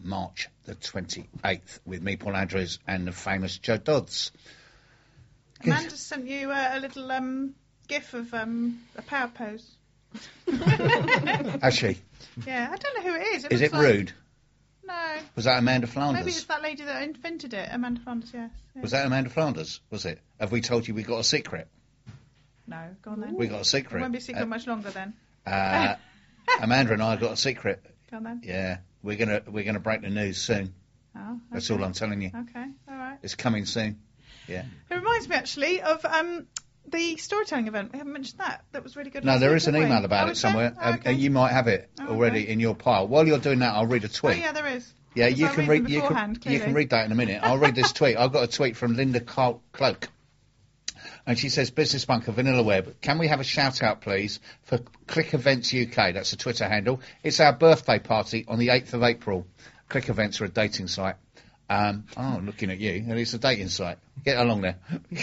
March the 28th with me, Paul Andrews, and the famous Joe Dodds. Amanda sent you a little gif of a power pose. Has she? Yeah, I don't know who it is. Is it rude? No. Was that Amanda Flanders? Maybe it's that lady that invented it, Amanda Flanders, yes. Yeah. Was that Amanda Flanders, was it? Have we told you we got a secret? No, go on then. We got a secret. It won't be a secret much longer then. Amanda and I got a secret. Go on then. Yeah, we're gonna break the news soon. Oh, okay. That's all I'm telling you. Okay, all right. It's coming soon. Yeah. It reminds me actually of the storytelling event. We haven't mentioned that. That was really good. No, there is an email we? about it somewhere. Oh, okay. You might have it already in your pile. While you're doing that, I'll read a tweet. Oh yeah, there is. Yeah, you can read. You clearly. can read that in a minute. I'll read this tweet. I've got a tweet from Linda Cloak, and she says, "Business Bunker, Vanilla Web. Can we have a shout out, please, for Click Events UK? That's a Twitter handle. It's our birthday party on the 8th of April. Click Events are a dating site. I'm looking at you, and it's a dating site. Get along there.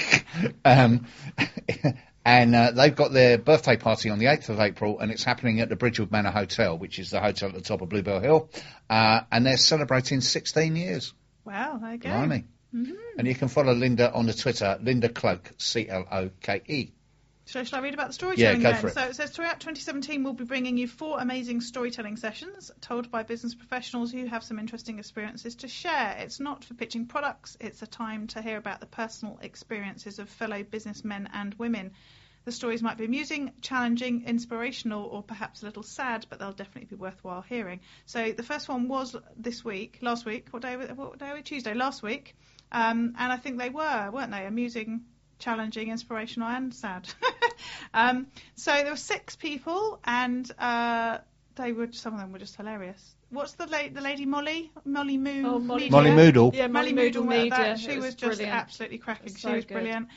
And they've got their birthday party on the 8th of April, and it's happening at the Bridgewood Manor Hotel, which is the hotel at the top of Bluebell Hill. And they're celebrating 16 years. Wow, there you go. Blimey. Mm-hmm. And you can follow Linda on the Twitter, Linda Cloak, Cloke. Shall I read about the storytelling go for it. So it says, throughout 2017, we'll be bringing you 4 amazing storytelling sessions told by business professionals who have some interesting experiences to share. It's not for pitching products. It's a time to hear about the personal experiences of fellow businessmen and women. The stories might be amusing, challenging, inspirational, or perhaps a little sad, but they'll definitely be worthwhile hearing. So the first one was last week. What day are we? Tuesday, last week. And I think they weren't they? Amusing, challenging, inspirational, and sad. So there were 6 people, and some of them were just hilarious. What's the lady Molly Moo? Oh, Molly Moodle. Yeah, Molly Moodle Media. She was just brilliant. absolutely cracking. She So was good. brilliant.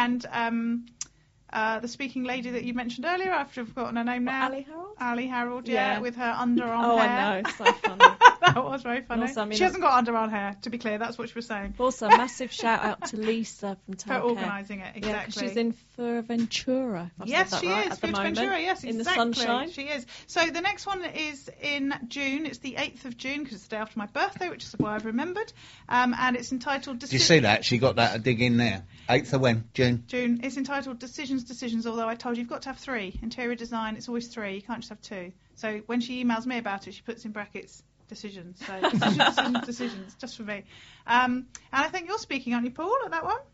And the speaking lady that you mentioned earlier, I've forgotten her name now. Ali Harold, yeah, with her underarm hair. I know, so funny. That was very funny. Also, she hasn't got underarm hair, to be clear. That's what she was saying. Also, massive shout out to Lisa from For Town organising it, exactly. Yeah, 'cause she's in Fuerteventura. If I've Yes, said that she right, is. at the moment. Fuerteventura, yes, in exactly. the sunshine. She is. So the next one is in June. It's the 8th of June, because it's the day after my birthday, which is why I've remembered. And it's entitled... Did you see that? She got that dig in there. 8th of when? June? June. It's entitled Decisions, although I told you you've got to have 3. Interior design, it's always 3. You can't just have 2. So when she emails me about it, she puts in brackets decisions. So decisions, just for me. And I think you're speaking, aren't you, Paul, at that one?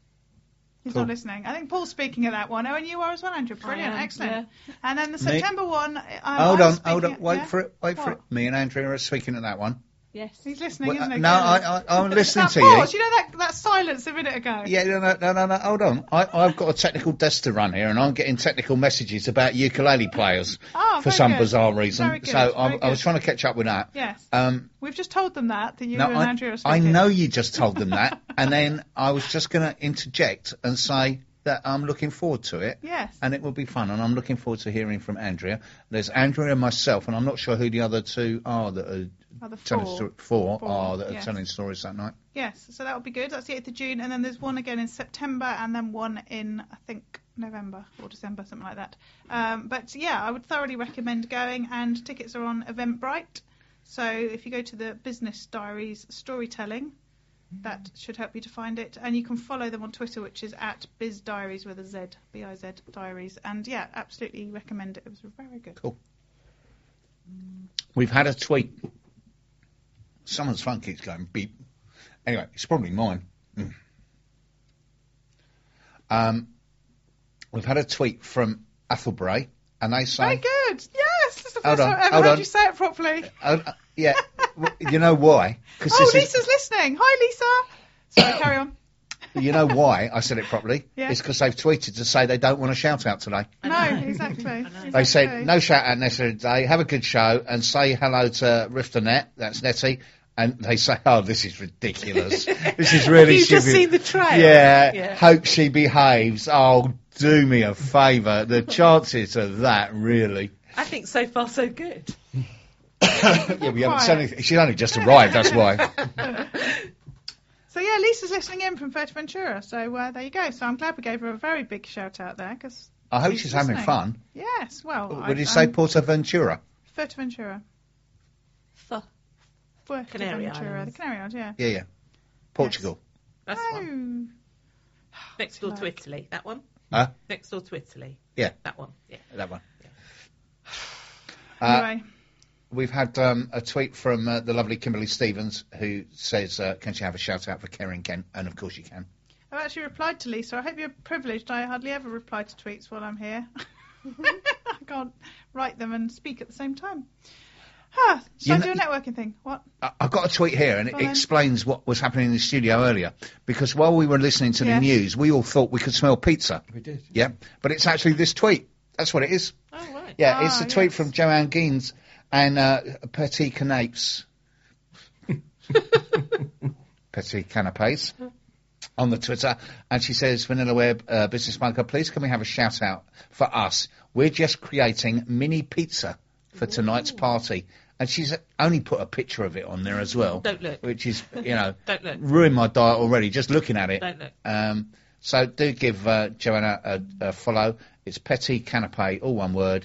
He's Cool. not listening. I think Paul's speaking at that one. Oh, and you are as well, Andrew. Brilliant, am, excellent. And then the September one... Hold on. Wait yeah? for it. Me and Andrea are speaking at that one. Yes. He's listening, isn't he? No, I'm listening that to pause, you. You know that silence a minute ago? Yeah, no, hold on. I've got a technical desk to run here, and I'm getting technical messages about ukulele players for very some good. bizarre reason. Very good, So very I was good. trying to catch up with that. Yes. We've just told them that you and Andrea are speaking. I know you just told them that, and then I was just going to interject and say that I'm looking forward to it. Yes. And it will be fun, and I'm looking forward to hearing from Andrea. There's Andrea and myself, and I'm not sure who the other 2 are that are telling telling stories that night. Yes, so that will be good. That's the 8th of June, and then there's one again in September, and then one in, I think, November or December, something like that. But yeah, I would thoroughly recommend going, and tickets are on Eventbrite. So if you go to the Business Diaries Storytelling, that should help you to find it. And you can follow them on Twitter, which is at Biz Diaries with a Z, B-I-Z Diaries. And yeah, absolutely recommend it. It was very good. Cool. We've had a tweet. Someone's phone keeps going beep. Anyway, it's probably mine. We've had a tweet from Athelbray, and they say... Very good. Yes, that's the Hold first on, time I've ever hold heard on. you say it properly. Yeah, you know why? Oh, Lisa's listening. Hi, Lisa. Sorry, carry on. You know why I said it properly? Yeah. It's because they've tweeted to say they don't want a shout out today. No, exactly. They said no shout out necessary today. Have a good show and say hello to Rifternet. That's Nettie. And they say, oh, this is ridiculous. This is really Have you stupid. just seen the trail? Yeah. Hope she behaves. Oh, do me a favour. The chances of that, really. I think so far so good. Yeah, we haven't said anything. She's only just arrived, that's why. So yeah, Lisa's listening in from Fuerteventura. So there you go. So I'm glad we gave her a very big shout out there, because I hope she's having fun. Yes, well. What did you say, Portaventura? Fuerteventura. Canary Fuerteventura, Islands. the Canary Islands, yeah. Yeah. Portugal. That's one. Oh. Next door to Like- Italy. That one. Huh? Next door to Italy. Yeah. That one. Yeah. That one. Anyway, We've had a tweet from the lovely Kimberly Stevens who says, can she have a shout out for Kerry Kent? And of course you can. I've actually replied to Lisa. I hope you're privileged. I hardly ever reply to tweets while I'm here. I can't write them and speak at the same time. Shall I do a networking thing? What? I've got a tweet here, and it Go on then. explains what was happening in the studio earlier. Because while we were listening to the Yes. news, we all thought we could smell pizza. We did. Yeah, but it's actually this tweet. That's what it is. Oh right. Yeah, it's a tweet yes. from Joanne Gaines and Petit Canapes. Petit Canapes on the Twitter. And she says, Vanilla Web Business Bunker, please can we have a shout out for us? We're just creating mini pizza for tonight's party. And she's only put a picture of it on there as well. Don't look. Which is, you know, Don't look. ruined my diet already just looking at it. Don't look. So do give Joanna a follow. It's Petit Canapé, all one word,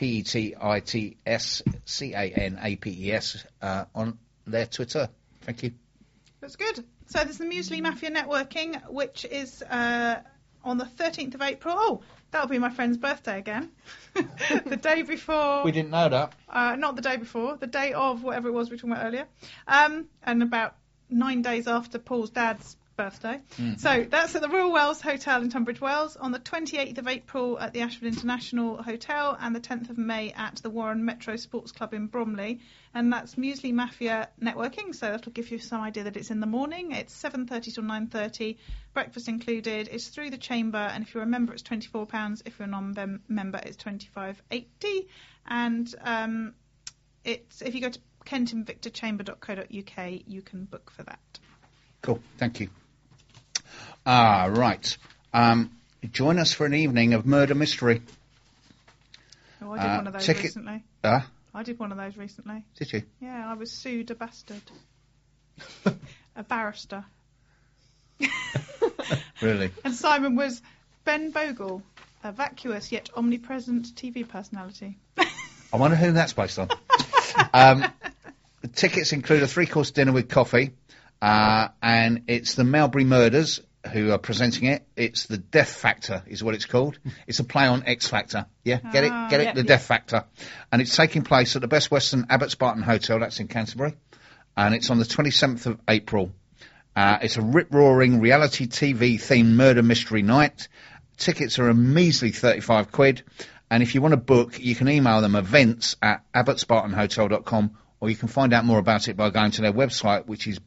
PETITSCANAPES on their Twitter. Thank you. That's good. So there's the Muesli Mafia Networking, which is on the 13th of April. Oh, that'll be my friend's birthday again. The day before. We didn't know that. Not the day before, the day of whatever it was we were talking about earlier. And about 9 days after Paul's dad's birthday. So that's at the Royal Wells Hotel in Tunbridge Wells on the 28th of April at the Ashford International Hotel and the 10th of May at the Warren Metro Sports Club in Bromley. And that's Muesli Mafia Networking, so that'll give you some idea that it's in the morning. It's 7:30 till 9:30, breakfast included. It's through the chamber, and if you're a member, it's £24. If you're a non-member, it's £25.80. And it's if you go to kentinvictorchamber.co.uk, you can book for that. Cool. Thank you. Right. Join us for an evening of murder mystery. Oh, I did one of those ticket- recently. I did one of those recently. Did you? Yeah, I was sued a bastard. A barrister. Really? And Simon was Ben Bogle, a vacuous yet omnipresent TV personality. I wonder who that's based on. The tickets include a 3-course dinner with coffee, and it's the Melbury Murders who are presenting it. It's the Death Factor is what it's called. It's a play on X Factor. Yeah, get it? Yep, The yep. Death Factor. And it's taking place at the Best Western Abbott Spartan Hotel, that's in Canterbury. And it's on the 27th of April. It's a rip-roaring reality TV themed murder mystery night. Tickets are a measly £35. And if you want to book, you can email them events@abbottspartanhotel.com, or you can find out more about it by going to their website, which is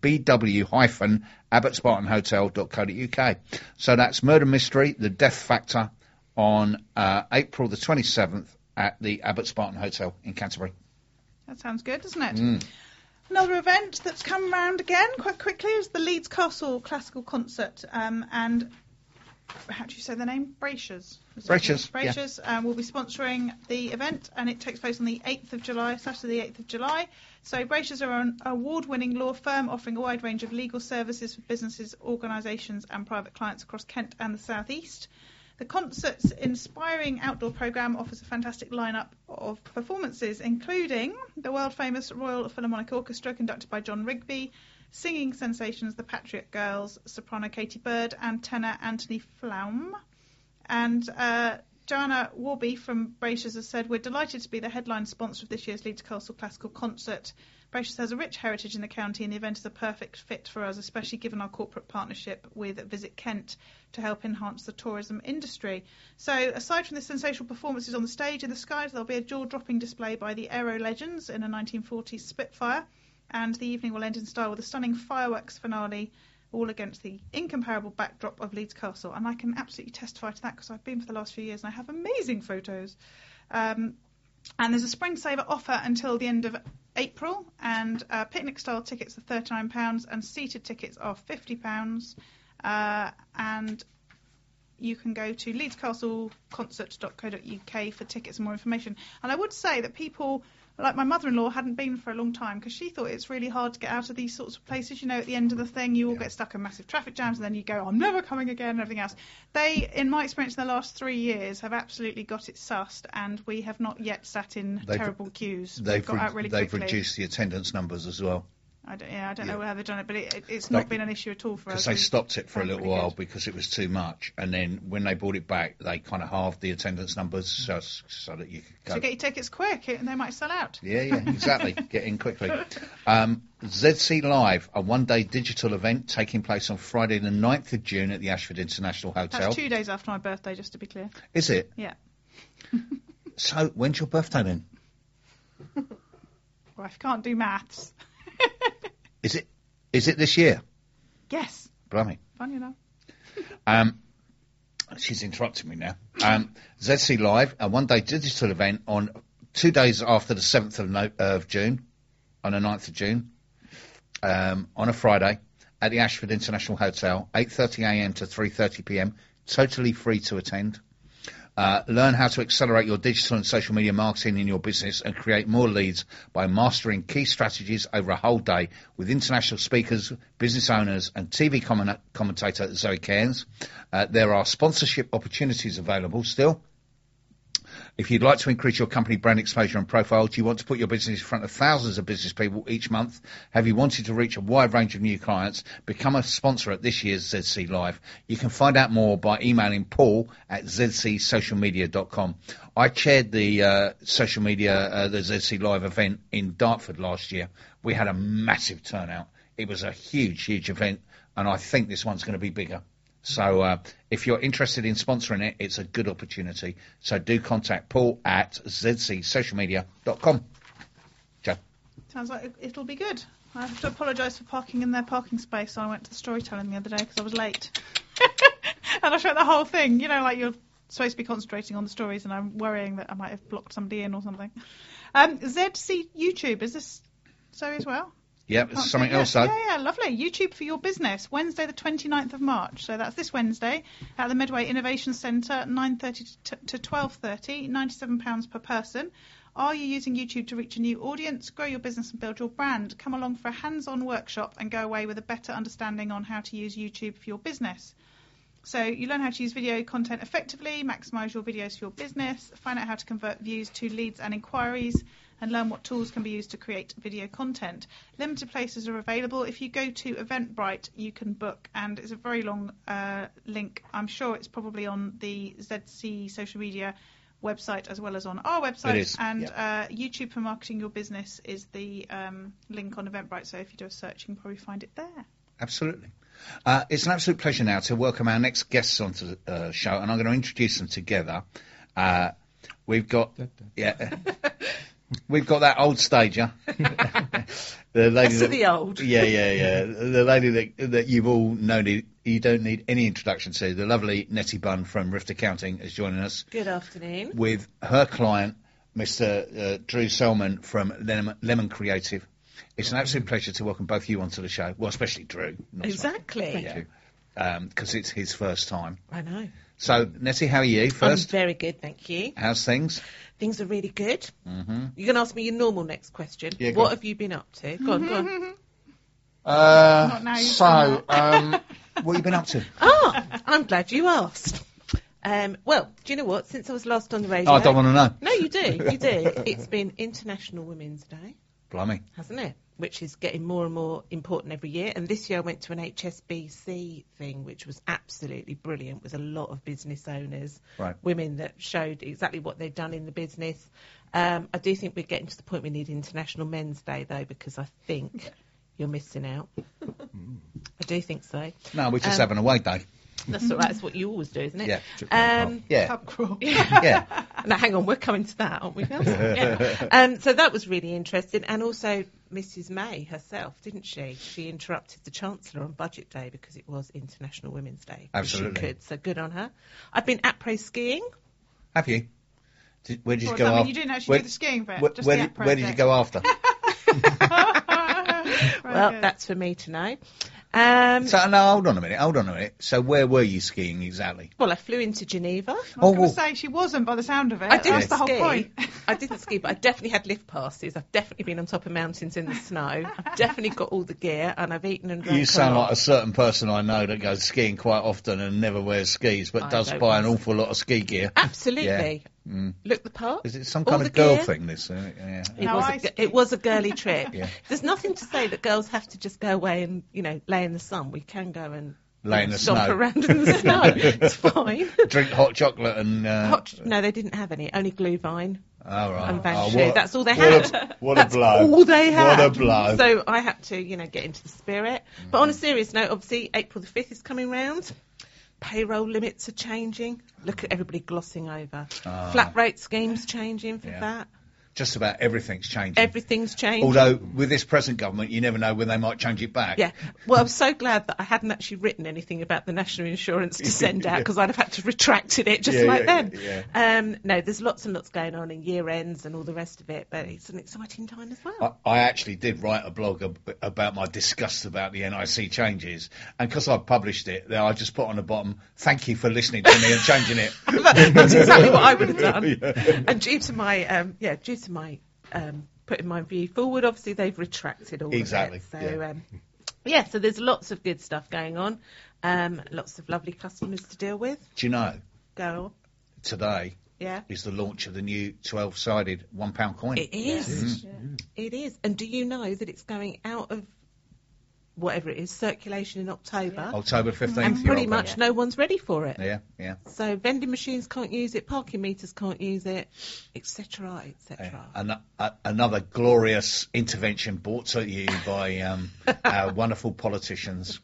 bw-abbottspartanhotel.co.uk. So that's Murder Mystery, The Death Factor, on April the 27th at the Abbott Spartan Hotel in Canterbury. That sounds good, doesn't it? Another event that's come round again quite quickly is the Leeds Castle Classical Concert. And how do you say the name? Bracers. Bracers, yeah. Bracers will be sponsoring the event, and it takes place on the 8th of July, Saturday the 8th of July. So Bracers are an award-winning law firm offering a wide range of legal services for businesses, organisations and private clients across Kent and the South East. The concert's inspiring outdoor programme offers a fantastic lineup of performances, including the world-famous Royal Philharmonic Orchestra conducted by John Rigby, singing sensations the Patriot Girls, soprano Katie Bird and tenor Anthony Flaum. And Joanna Warby from Bracers has said, we're delighted to be the headline sponsor of this year's Leeds Castle Classical Concert. Bracers has a rich heritage in the county and the event is a perfect fit for us, especially given our corporate partnership with Visit Kent to help enhance the tourism industry. So aside from the sensational performances on the stage in the skies, there'll be a jaw-dropping display by the Aero Legends in a 1940s Spitfire, and the evening will end in style with a stunning fireworks finale, all against the incomparable backdrop of Leeds Castle. And I can absolutely testify to that because I've been for the last few years and I have amazing photos. And there's a Spring Saver offer until the end of April, and picnic-style tickets are £39 and seated tickets are £50. And you can go to leedscastleconcert.co.uk for tickets and more information. And I would say that people, like my mother-in-law, hadn't been for a long time because she thought it's really hard to get out of these sorts of places. You know, at the end of the thing, you all get stuck in massive traffic jams and then you go, I'm never coming again and everything else. They, in my experience in the last 3 years, have absolutely got it sussed, and we have not yet sat in terrible queues. We've got out really They've quickly. reduced the attendance numbers as well. I don't know how they've done it, but it's not been an issue at all for us. Because they stopped it for a found it little pretty while good. because it was too much, and then when they brought it back, they kind of halved the attendance numbers so that you could go. So get your tickets quick, and they might sell out. Yeah, exactly. Get in quickly. ZC Live, a one-day digital event taking place on Friday the 9th of June at the Ashford International Hotel. That's 2 days after my birthday, just to be clear. Is it? Yeah. So, when's your birthday then? Well, if you can't do maths. Is it this year? Yes. Blimey. Funny enough. She's interrupting me now. ZC Live, a one-day digital event on 2 days after the 7th of June, on the 9th of June, on a Friday, at the Ashford International Hotel, 8:30am to 3:30pm, totally free to attend. Learn how to accelerate your digital and social media marketing in your business and create more leads by mastering key strategies over a whole day with international speakers, business owners and TV commentator Zoe Cairns. There are sponsorship opportunities available still. If you'd like to increase your company brand exposure and profile, do you want to put your business in front of thousands of business people each month? Have you wanted to reach a wide range of new clients? Become a sponsor at this year's ZC Live. You can find out more by emailing Paul at zcsocialmedia.com. I chaired the social media, the ZC Live event in Dartford last year. We had a massive turnout. It was a huge event, and I think this one's going to be bigger. So if you're interested in sponsoring it, it's a good opportunity. So do contact Paul at zcsocialmedia.com. Joe. Sounds like it'll be good. I have to apologise for parking in their parking space. So I went to the storytelling the other day because I was late. And I showed the whole thing. You know, like you're supposed to be concentrating on the stories and I'm worrying that I might have blocked somebody in or something. ZC YouTube, is this so as well? Yeah, Can't something say else yes. though. Yeah, lovely. YouTube for your business, Wednesday the 29th of March. So that's this Wednesday at the Medway Innovation Centre, 9:30 to 12:30, £97 per person. Are you using YouTube to reach a new audience, grow your business and build your brand? Come along for a hands-on workshop and go away with a better understanding on how to use YouTube for your business. So you learn how to use video content effectively, maximise your videos for your business, find out how to convert views to leads and inquiries, and learn what tools can be used to create video content. Limited places are available. If you go to Eventbrite, you can book, and it's a very long link. I'm sure it's probably on the ZC social media website as well as on our website. It is, and yeah. YouTube for Marketing Your Business is the link on Eventbrite, so if you do a search, you can probably find it there. Absolutely. It's an absolute pleasure now to welcome our next guests onto the show, and I'm going to introduce them together. We've got we've got that old stager, the lady that, the old. the lady that you've all known. You don't need any introduction to. The lovely Nettie Bunn from Rift Accounting is joining us Good afternoon. with her client, Mr. Drew Selman from Lemon Creative. It's an absolute pleasure to welcome both of you onto the show. Well, especially Drew. not so much. Exactly. Thank you. Because it's his first time. I know. So, Nettie, how are you first? I'm very good, thank you. How's things? Things are really good. Mm-hmm. You're going to ask me your normal next question. Yeah, go What on. have you been up to? Go on. Not now, you've done What have you been up to? I'm glad you asked. Well, do you know what? Since I was last on the radio... I don't want to know. No, you do. You do. It's been International Women's Day, Blimey. hasn't it? Which is getting more and more important every year. And this year I went to an HSBC thing, which was absolutely brilliant, with a lot of business owners, Right. women that showed exactly what they'd done in the business. I do think we're getting to the point we need International Men's Day, though, because I think you're missing out. I do think so. No, we're just having a away day. That's all right. That's what you always do, isn't it? Yeah. Yeah. Pub crawl. Yeah. Now, hang on, we're coming to that, aren't we? Yeah. So that was really interesting. And also, Mrs May herself, didn't she? She interrupted the Chancellor on Budget Day because it was International Women's Day. Absolutely. She could, so good on her. I've been après skiing. Have you? Where did you What go does that mean? after? You didn't actually do the skiing bit, just where the did, après where did you bit. go after? Well, good. that's for me to know. So, no, hold on a minute. So where were you skiing exactly? Well, I flew into Geneva. I was going well, to say she wasn't by the sound of it. I didn't That's the whole ski. point. I didn't ski, but I definitely had lift passes. I've definitely been on top of mountains in the snow. I've definitely got all the gear, and I've eaten and drank. You sound a lot. like a certain person I know that goes skiing quite often and never wears skis, but I does don't buy an wear awful lot of ski gear. Absolutely. look the part. Is it some all kind the of girl gear. thing, this? Yeah. It was a girly trip. Yeah. There's nothing to say that girls have to just go away and, lay in the sun. We can go and Lay in the stomp snow. around in the snow. It's fine. Drink hot chocolate and... No, they didn't have any. Only Glühwein Oh, right. and Van Oh, Schoo. That's all they had. What a blow. All they had. What a blow. So I had to, get into the spirit. But on a serious note, obviously, April the 5th is coming round. Payroll limits are changing. Look at everybody glossing over. Flat rate schemes changing for that. Just about everything's changing. Everything's changing. Although, with this present government, you never know when they might change it back. Yeah. Well, I'm so glad that I hadn't actually written anything about the national insurance to send out, because I'd have had to retracted it just then. Yeah. No, there's lots and lots going on in year ends and all the rest of it, but it's an exciting time as well. I actually did write a blog about my disgust about the NIC changes, and because I published it, I just put on the bottom, thank you for listening to me and changing it. That's exactly what I would have done. And due to my putting my view forward, obviously they've retracted all Exactly. of it. So, so there's lots of good stuff going on. Lots of lovely customers to deal with. Do you know, Go on. today Yeah. is the launch of the new 12-sided £1 coin. It is. It is. And do you know that it's going out of whatever it is, circulation in October? October 15th. And you're pretty on much no one's ready for it. Yeah. So vending machines can't use it, parking meters can't use it, etc., etc. Another glorious intervention brought to you by our wonderful politicians.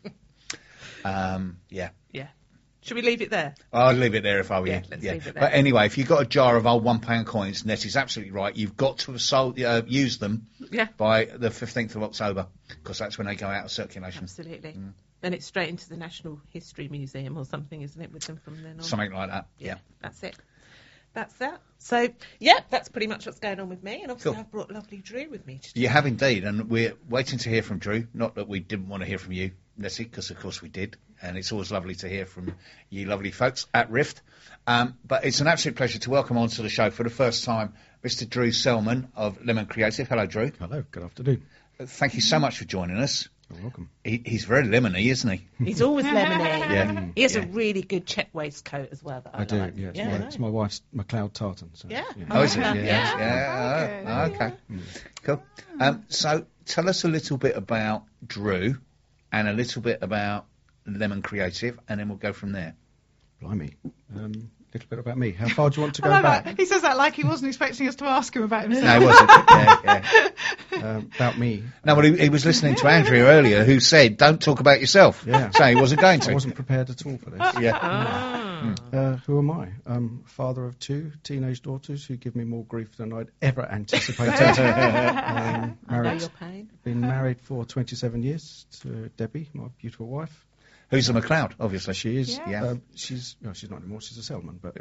Yeah. Should we leave it there? I'd leave it there if I were you. Let's leave it there. But anyway, if you've got a jar of old £1 coins, Nettie's absolutely right. You've got to have used them by the 15th of October, because that's when they go out of circulation. Absolutely. Then it's straight into the National History Museum or something, isn't it, with them from then on? Something like that, yeah. That's it. That's that. So, that's pretty much what's going on with me. And obviously I've brought lovely Drew with me today. You have indeed, and we're waiting to hear from Drew. Not that we didn't want to hear from you, Nettie, because of course we did. And it's always lovely to hear from you lovely folks at Rift. But it's an absolute pleasure to welcome onto the show for the first time Mr. Drew Selman of Lemon Creative. Hello, Drew. Hello, good afternoon. Thank you so much for joining us. You're welcome. He's very lemony, isn't he? He's always lemony. Yeah. He has a really good check waistcoat as well that I do, like. yeah. It's my wife's McLeod tartan. So, Yeah. Oh, is it? Yeah. Okay. Cool. So tell us a little bit about Drew and a little bit about Lemon Creative, and then we'll go from there. Blimey. Little bit about me. How far do you want to go I love back? that. He says that like he wasn't expecting us to ask him about himself. No, he wasn't. Yeah. About me. No, well, he was listening to Andrea earlier, who said, "Don't talk about yourself." Yeah. So he wasn't going I to. wasn't prepared at all for this. Yeah. Who am I? Father of 2 teenage daughters who give me more grief than I'd ever anticipated. I know your pain. Been married for 27 years to Debbie, my beautiful wife. Who's the McLeod? Obviously, She is. Yeah. She's not anymore. She's a salesman. But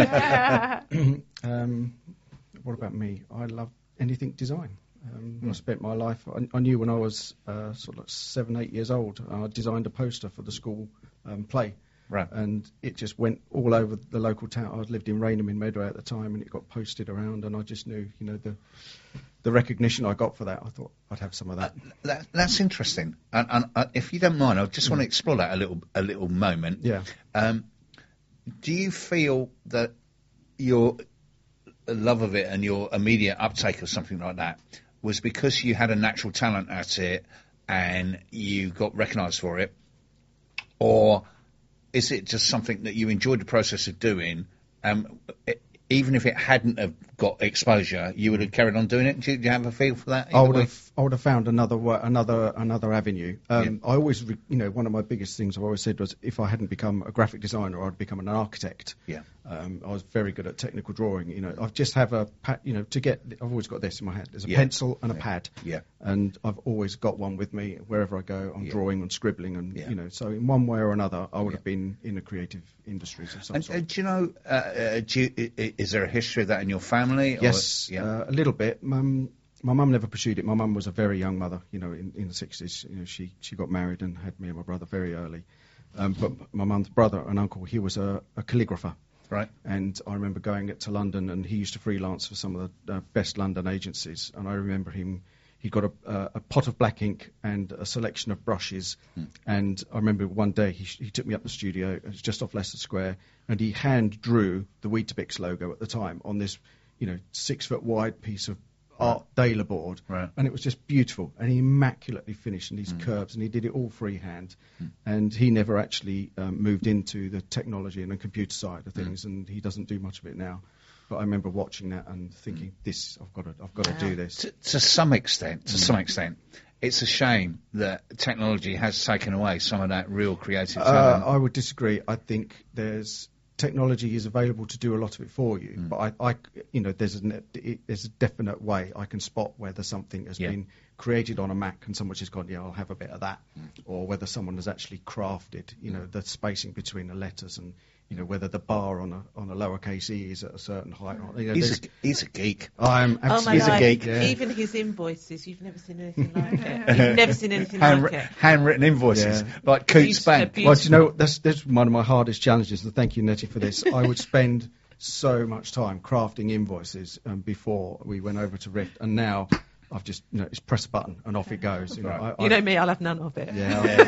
Yeah. what about me? I love anything design. I spent my life. I knew when I was sort of like 7, 8 years old. I designed a poster for the school play. Right. And it just went all over the local town. I lived in Raynham in Medway at the time, and it got posted around. And I just knew, the recognition I got for that. I thought I'd have some of that. That's interesting. And if you don't mind, I just want to explore that a little moment. Yeah. Do you feel that your love of it and your immediate uptake of something like that was because you had a natural talent at it and you got recognised for it, or is it just something that you enjoyed the process of doing? Even if it hadn't have got exposure, you would have carried on doing it. Do you have a feel for that? I would have found another avenue. I always, one of my biggest things I've always said was if I hadn't become a graphic designer, I'd become an architect. Yeah. I was very good at technical drawing. I just have I've always got this in my hand. There's a Yeah. pencil and a pad. Yeah. And I've always got one with me wherever I go. I'm drawing and scribbling, and Yeah. so in one way or another, I would have been in the creative industries of some And sort. do you know, is there a history of that in your family? Yes, Or, a little bit. My mum never pursued it. My mum was a very young mother, in the 60s. She got married and had me and my brother very early. But my mum's brother and uncle, he was a calligrapher. Right. And I remember going to London, and he used to freelance for some of the best London agencies. And I remember him He got a pot of black ink and a selection of brushes. And I remember one day he took me up the studio. It was just off Leicester Square, and he hand drew the Weetabix logo at the time on this, 6 foot wide piece of art Dela board, Right. and it was just beautiful. And he immaculately finished in these curves, and he did it all freehand. And he never actually moved into the technology and the computer side of things, and he doesn't do much of it now. But I remember watching that and thinking, I've got to do this. To some extent, it's a shame that technology has taken away some of that real creative talent. I would disagree. I think technology is available to do a lot of it for you, but there's a definite way I can spot whether something has been created on a Mac and someone's just gone, I'll have a bit of that, or whether someone has actually crafted, the spacing between the letters and whether the bar on a lowercase e is at a certain height. He's a geek. I'm Oh my absolutely He's a God. geek. Yeah. Even his invoices, you've never seen anything like it. You've never seen anything like it. Handwritten invoices, Yeah. like Coots Bank. Beautiful. Well, do you know, that's one of my hardest challenges, and thank you, Nettie, for this. I would spend so much time crafting invoices before we went over to Rift, and now I've just, it's press a button and off it goes. Right. You know me, I'll have none of it.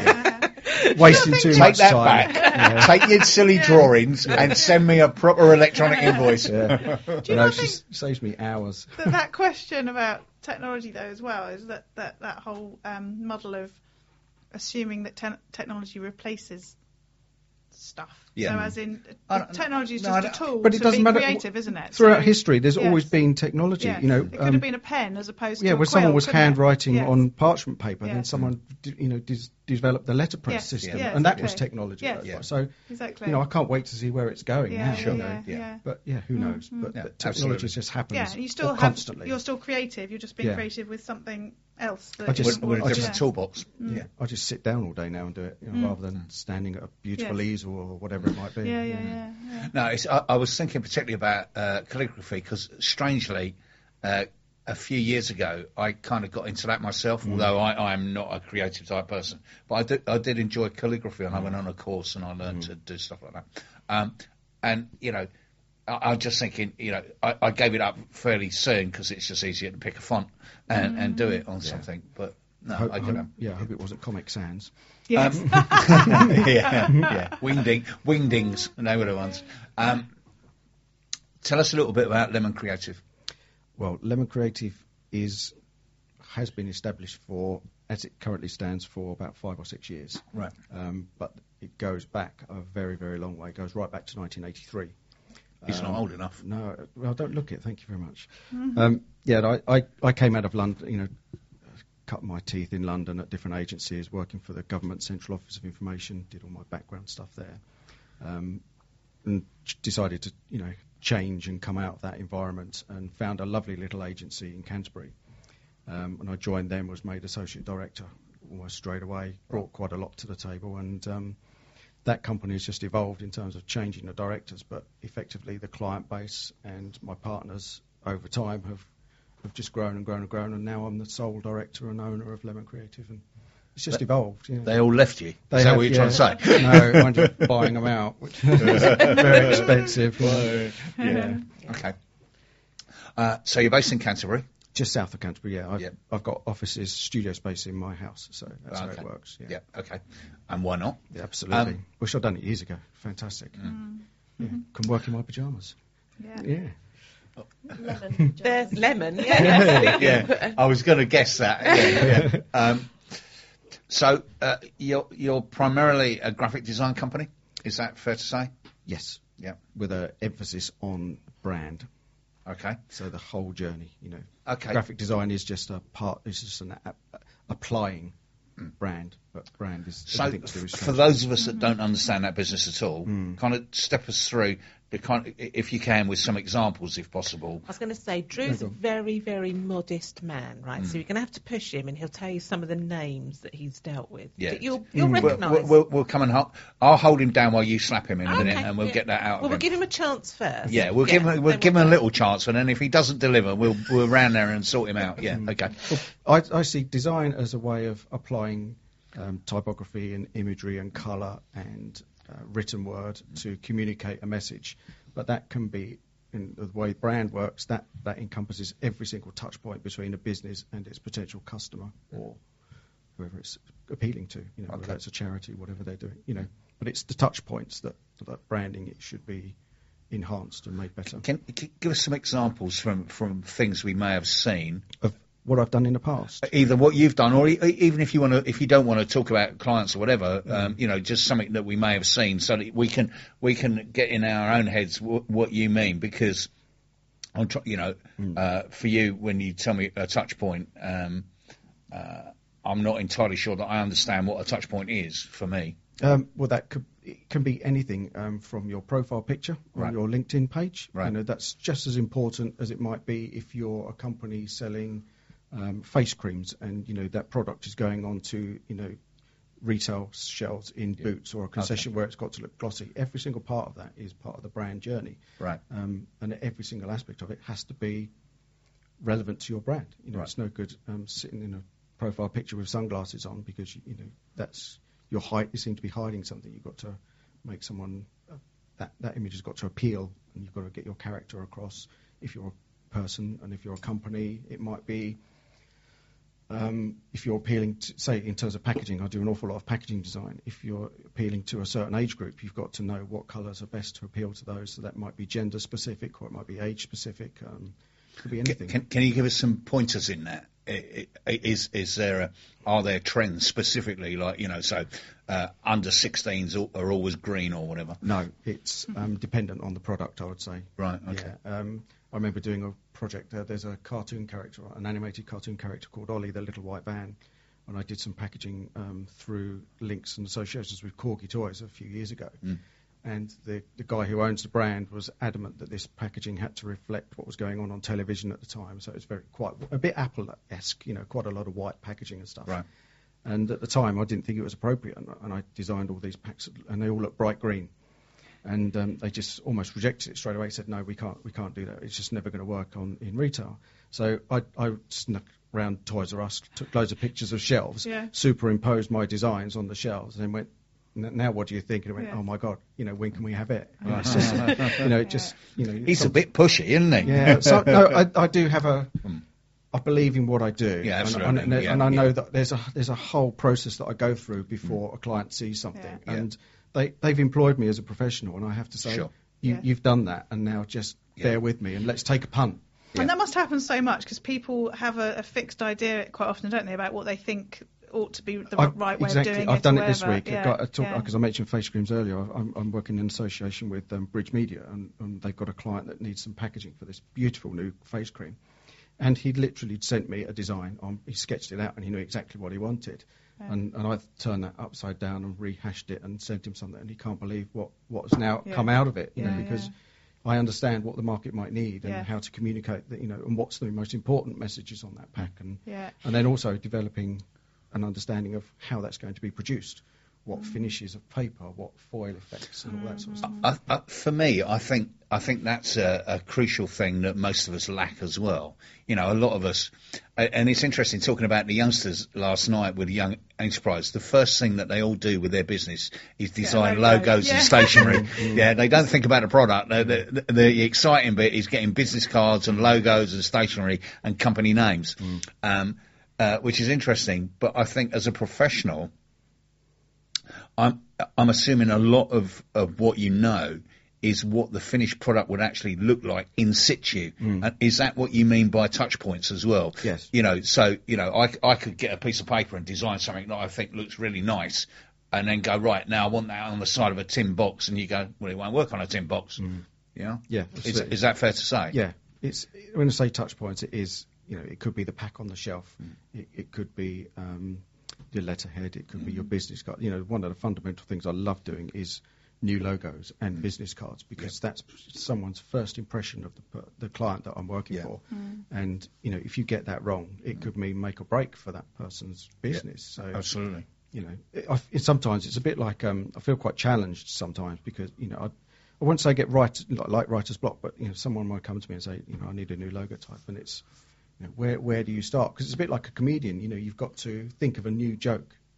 Wasting too Take much that time. back. Take your silly drawings and send me a proper electronic invoice. Yeah. Do you not She think saves me hours. that question about technology, though, as well, is that whole model of assuming that technology replaces stuff. Yeah. So as in, I don't- technology is no, I just a don't- tool But it to doesn't be matter. creative, isn't it? Throughout So- history, there's always yes. been technology. Yes. It It could have been a pen as opposed to a where someone quill, was couldn't it? handwriting Yes. on parchment paper, Yeah. then someone developed the letterpress Yes, system, yes, and that was exactly. technology. Yes. Yeah. So Exactly. I can't wait to see where it's going Yeah, now. Sure. yeah. But who knows? But Yeah, the technology absolutely. just happens Yeah, you still constantly. you're still creative. You're just being Yeah. creative with something else. I That just- isn't With a what- different yeah. toolbox. Yeah, I just sit down all day now and do it, rather than standing at a beautiful Yes. easel or whatever it might be. Yeah. No, I was thinking particularly about calligraphy because, strangely, a few years ago, I kind of got into that myself, although I am not a creative type person. But I did enjoy calligraphy, and I went on a course and I learned to do stuff like that. And, I'm just thinking, I gave it up fairly soon because it's just easier to pick a font and do it on something. But no, I don't know. I hope it wasn't Comic Sans. Yes. yeah. Wingdings, they were the ones. Tell us a little bit about Lemon Creative. Well, Lemon Creative has been established for, as it currently stands, for about 5 or 6 years. Right. But it goes back a very, very long way. It goes right back to 1983. He's not old enough. No, well, don't look it. Thank you very much. I came out of London, cut my teeth in London at different agencies, working for the Government Central Office of Information, did all my background stuff there, and decided to, change and come out of that environment, and found a lovely little agency in Canterbury. And I joined them, was made associate director almost straight away, brought quite a lot to the table, and that company has just evolved in terms of changing the directors, but effectively the client base and my partners over time have just grown and grown and grown, and now I'm the sole director and owner of Lemon Creative, and it's just evolved. They all left you. They Is that have, what you're trying to say? No, I ended up buying them out, which is very expensive. Yeah. Okay. So you're based in Canterbury. Just south of Canterbury, yeah. Yep. I've got offices, studio space in my house, so that's how Okay. it works. Yeah, Yeah. Okay. And why not? Yeah, absolutely. Wish I'd done it years ago. Fantastic. Yeah. Can work in my pyjamas. Yeah. Yeah. Lemon. There's lemon. Yeah. Yeah. I was going to guess that. Yeah. So you're primarily a graphic design company. Is that fair to say? Yes. Yeah. With an emphasis on brand. Okay. So the whole journey, Okay. Graphic design is just a part. It's just an applying brand, but brand is So everything to do with for strategy. those of us that don't understand that business at all, kind of step us through if you can, with some examples, if possible. I was going to say, Drew's a very, very modest man, right? So you're going to have to push him, and he'll tell you some of the names that he's dealt with. Yeah. But you'll recognise. We'll come and I'll hold him down while you slap him in a minute, Okay, and we'll yeah. get that out Well, of we'll him. give him a chance first. Yeah, we'll give him a little chance, and then if he doesn't deliver, we'll round there and sort him out. Yeah, okay. I see design as a way of applying typography and imagery and colour and written word to communicate a message, but that can be in the way brand works, that encompasses every single touch point between a business and its potential customer or whoever it's appealing to, whether it's a charity, whatever they're doing, But it's the touch points that branding it should be enhanced and made better. Can give us some examples from things we may have seen Of what I've done in the past. Either what you've done, or even if you don't want to talk about clients or whatever, just something that we may have seen, so that we can get in our own heads what you mean. Because I'm for you, when you tell me a touch point, I'm not entirely sure that I understand what a touch point is for me. Well, it can be anything from your profile picture on your LinkedIn page. Right. That's just as important as it might be if you're a company selling face creams and that product is going on to retail shelves in Boots or a concession where it's got to look glossy. Every single part of that is part of the brand journey. Right. And every single aspect of it has to be relevant to your brand. It's no good sitting in a profile picture with sunglasses on because that's your height. You seem to be hiding something. You've got to make someone that image has got to appeal, and you've got to get your character across. If you're a person and if you're a company, it might be if you're appealing to, say, in terms of packaging, I do an awful lot of packaging design. If you're appealing to a certain age group, you've got to know what colours are best to appeal to those. So that might be gender specific or it might be age specific. It could be anything. Can you give us some pointers in that? Are there trends specifically, like under 16s are always green or whatever? No, it's dependent on the product, I would say. Right. Okay. Yeah. I remember doing a project. There's a cartoon character, an animated cartoon character called Ollie, the little white van, and I did some packaging through links and associations with Corgi Toys a few years ago. And the guy who owns the brand was adamant that this packaging had to reflect what was going on television at the time. So it was quite a bit Apple-esque, quite a lot of white packaging and stuff. Right. And at the time, I didn't think it was appropriate, and I designed all these packs, and they all look bright green. And they just almost rejected it straight away. Said, no, we can't do that. It's just never going to work in retail. So I snuck around Toys R Us, took loads of pictures of shelves, superimposed my designs on the shelves, and then went, now what do you think? And I went, oh my God, when can we have it? It's just, He's a bit pushy, isn't he? Yeah. So no, I do have I believe in what I do. Yeah, absolutely. And I know that there's a whole process that I go through before a client sees something. Yeah. And they've employed me as a professional, and I have to say, you've done that, and now just bear with me and let's take a punt. Yeah. And that must happen so much because people have a fixed idea quite often, don't they, about what they think ought to be the right way of doing it. I've done it this week because I mentioned face creams earlier. I'm working in association with Bridge Media, and they've got a client that needs some packaging for this beautiful new face cream. And he literally sent me a design. He sketched it out, and he knew exactly what he wanted. Yeah. And I've turned that upside down and rehashed it and sent him something, and he can't believe what has now come out of it. Because I understand what the market might need and how to communicate that, and what's the most important messages on that pack, and then also developing an understanding of how that's going to be produced. What finishes of paper, what foil effects, and all that sort of stuff. For me, I think that's a crucial thing that most of us lack as well. A lot of us, and it's interesting talking about the youngsters last night with Young Enterprise. The first thing that they all do with their business is design logos and stationery. They don't think about the product. The exciting bit is getting business cards and logos and stationery and company names, which is interesting. But I think as a professional, I'm assuming a lot of what you know is what the finished product would actually look like in situ. Is that what you mean by touch points as well? Yes. I could get a piece of paper and design something that I think looks really nice, and then go, right, now I want that on the side of a tin box, and you go, well, it won't work on a tin box. Yeah. Is that fair to say? Yeah. It's when I say touch points, it is. It could be the pack on the shelf. It could be your letterhead, it could be your business card. One of the fundamental things I love doing is new logos and business cards, because that's someone's first impression of the client that I'm working for. And if you get that wrong, it could mean make or break for that person's business. So absolutely. Sometimes it's a bit like I feel quite challenged sometimes because I won't say get like writer's block, but someone might come to me and say I need a new logo type, and it's where do you start? Because it's a bit like a comedian. You've got to think of a new joke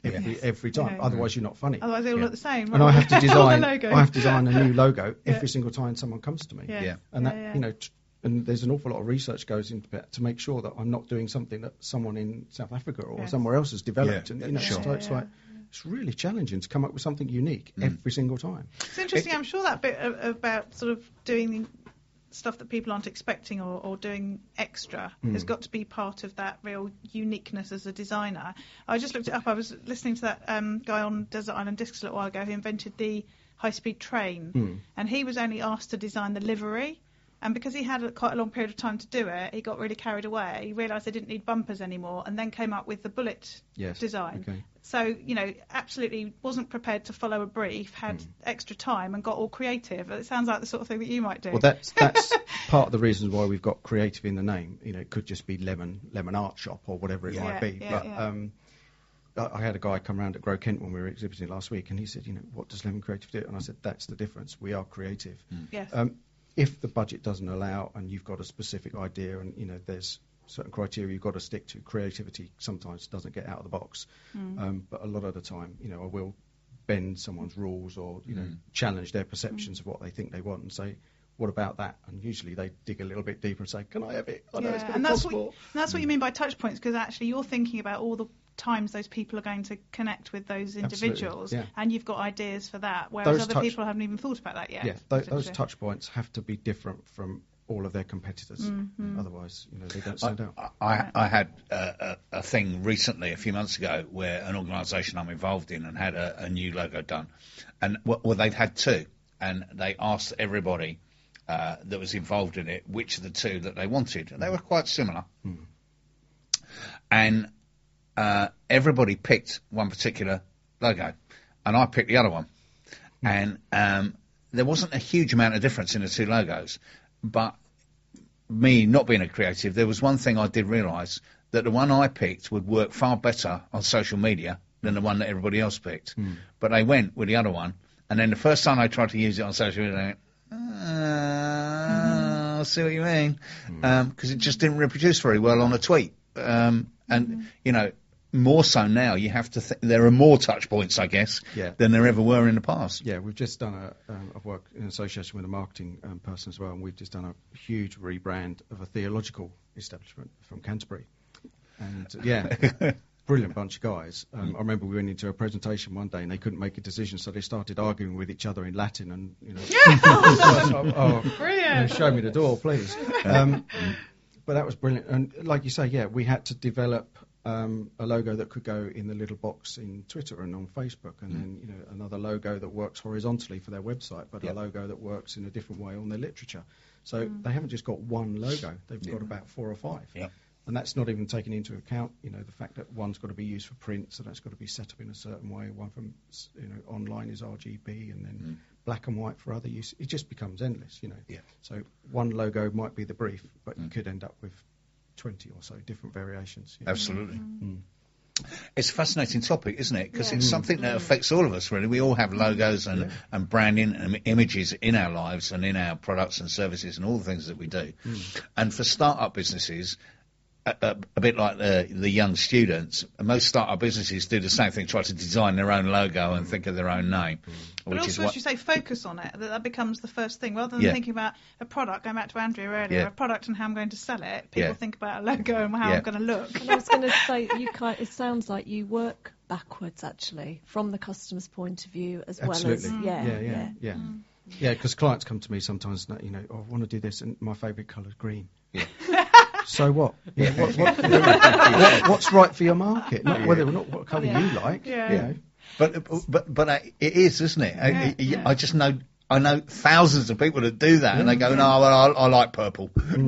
every time. Yeah. Otherwise, you're not funny. Otherwise, they all look the same. And I have to All the design. logos. I have to design a new logo Yeah. every single time someone comes to me. Yeah. And that Yeah. and there's an awful lot of research goes into that to make sure that I'm not doing something that someone in South Africa or Yes. somewhere else has developed. Yeah. And Sure. so it's like it's really challenging to come up with something unique every single time. It's interesting. I'm sure that bit about sort of doing stuff that people aren't expecting or doing extra has got to be part of that real uniqueness as a designer. I just looked it up. I was listening to that guy on Desert Island Discs a little while ago who invented the high-speed train, and he was only asked to design the livery. And because he had quite a long period of time to do it, he got really carried away. He realised they didn't need bumpers anymore, and then came up with the bullet design. Okay. So, absolutely wasn't prepared to follow a brief, had extra time, and got all creative. It sounds like the sort of thing that you might do. Well, that's part of the reasons why we've got creative in the name. It could just be Lemon Art Shop or whatever it might be. But I had a guy come round at Grow Kent when we were exhibiting last week, and he said, what does Lemon Creative do? And I said, that's the difference. We are creative. Yes. If the budget doesn't allow and you've got a specific idea and, there's certain criteria you've got to stick to, creativity sometimes doesn't get out of the box. But a lot of the time, I will bend someone's rules or, challenge their perceptions of what they think they want and say, what about that? And usually they dig a little bit deeper and say, can I have it? I know it's going to cost more. That's what you mean by touch points, because actually you're thinking about all the times those people are going to connect with those individuals, and you've got ideas for that, whereas other people haven't even thought about that yet. Yeah, those touch points have to be different from all of their competitors. Otherwise, they don't stand out. I had a thing recently, a few months ago, where an organisation I'm involved in and had a new logo done, and they've had two, and they asked everybody that was involved in it which of the two that they wanted, and they were quite similar, and everybody picked one particular logo, and I picked the other one, and there wasn't a huge amount of difference in the two logos, but me not being a creative, there was one thing I did realise, that the one I picked would work far better on social media than the one that everybody else picked. But they went with the other one, and then the first time I tried to use it on social media, they went, I see what you mean, because it just didn't reproduce very well on a tweet. More so now, you have to there are more touch points, I guess, than there ever were in the past. Yeah, we've just done I've worked in association with a marketing person as well, and we've just done a huge rebrand of a theological establishment from Canterbury. And, brilliant bunch of guys. I remember we went into a presentation one day and they couldn't make a decision, so they started arguing with each other in Latin and, Brilliant. Show me the door, please. But that was brilliant. And like you say, we had to develop a logo that could go in the little box in Twitter and on Facebook, and then another logo that works horizontally for their website, but a logo that works in a different way on their literature. So they haven't just got one logo; they've got about 4 or 5. And that's not even taking into account, the fact that one's got to be used for print, so that's got to be set up in a certain way. One from, online is RGB, and then black and white for other use. It just becomes endless, So one logo might be the brief, but you could end up with 20 or so different variations. Absolutely. It's a fascinating topic, isn't it? Because it's something that affects all of us, really. We all have logos and branding and images in our lives and in our products and services and all the things that we do. And for start-up businesses, a bit like the young students, most start-up businesses do the same thing, try to design their own logo and think of their own name. But also, as you say, focus on it. That becomes the first thing. Rather than thinking about a product, going back to Andrea earlier, a product and how I'm going to sell it, people think about a logo and how I'm going to look. And I was going to say, it sounds like you work backwards, actually, from the customer's point of view as well as... Yeah, because clients come to me sometimes, I want to do this, and my favourite colour is green. So what? What's right for your market? Not whether or not what colour you like. But it is, isn't it? I just know. I know thousands of people that do that, and they go, "No, well, I like purple."